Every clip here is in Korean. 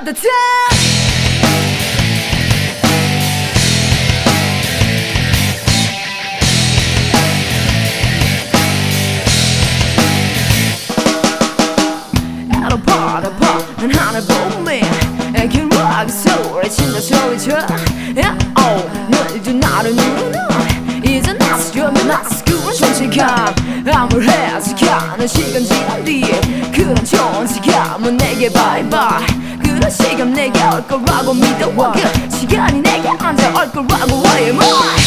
the time. 난 하늘 보면 애기락 소리 진짜 소리쳐 오늘도 나를 누르나 이제 나서주면 나서 그런 존재감 암울해서 가는 시간 지난 뒤에 그런 존재감은 내게 바이바이 그런 시간 내게 올 거라고 믿어와 그 시간이 내게 언제 올 거라고 worry more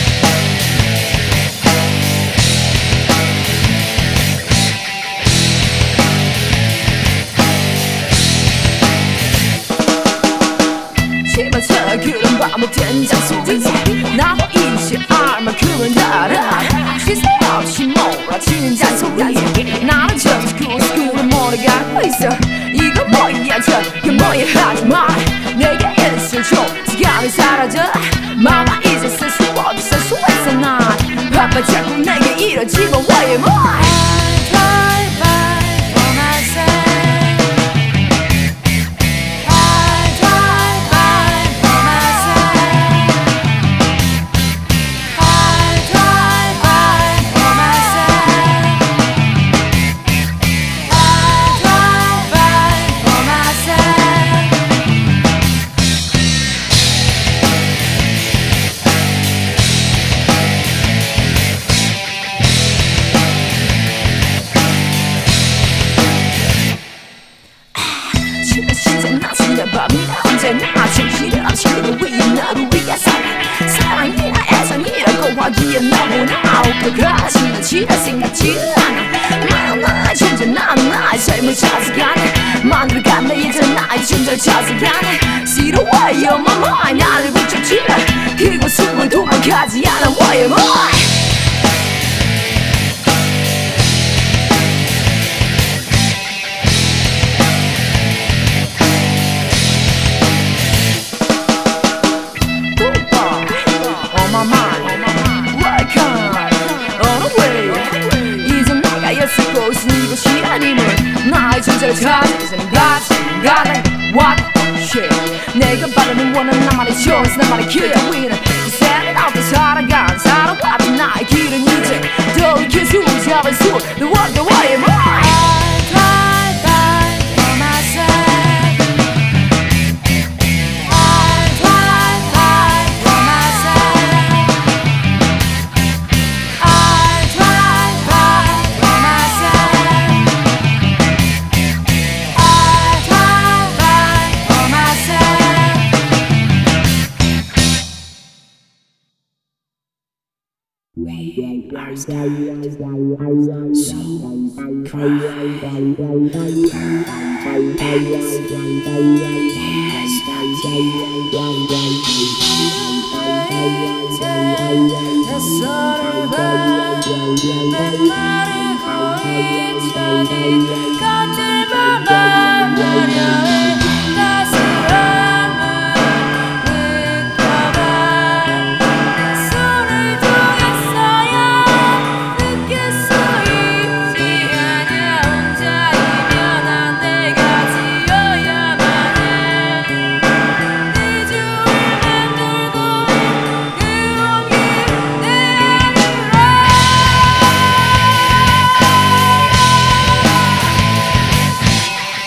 집어쳐 그런 반복된 잔소리 나도 이제 알만큼은 알아 시세 없이 몰아치는 잔소리 나는 점점 그런 몰아가고 있어 이거 뭐야 저게 뭐야 하지마 내게 일을 줘 시간이 사라져 마마 이제 쓸 수 없어 쓸 수 있어 난 바빠 자꾸 내게 이러지마 why am I 밤이나 언제나 정신없이 너를 위해 나를 위해 사랑이나 애정이라고 하기에 너무나 억울하지만 지날 생각지는 않아 나의 존재 나는 나의 삶을 찾아가네 만들어간다 이제 나의 존재를 찾아가네 싫어해 on my mind 나를 붙잡지라 그곳으로 도망가지 않아 why am I 이것이 아니면 나의 존재를 찾아내는 가장 What shit 내가 바라는 원하는 나만의 choice 나만의 길 위는 이 세상에 나도 살아왔던 나의 길은 이제 더 이렇게 수잡은 수 The one the why am I We are scared, so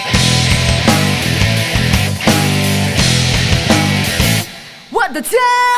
the time